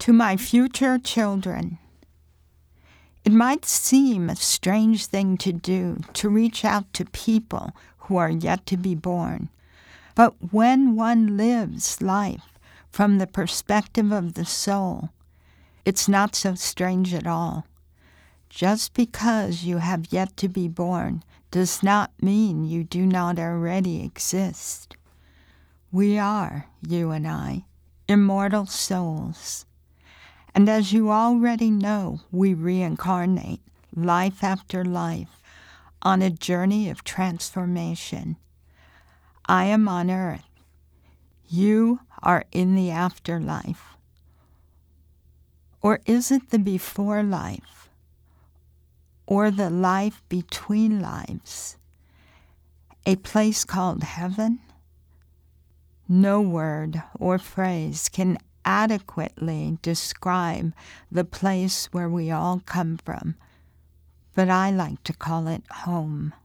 To my future children, it might seem a strange thing to do to reach out to people who are yet to be born. But when one lives life from the perspective of the soul, it's not so strange at all. Just because you have yet to be born does not mean you do not already exist. We are, you and I, immortal souls. And as you already know, we reincarnate life after life on a journey of transformation. I am on earth. You are in the afterlife. Or is it the before life? Or the life between lives? A place called heaven? No word or phrase can adequately describe the place where we all come from, but I like to call it home.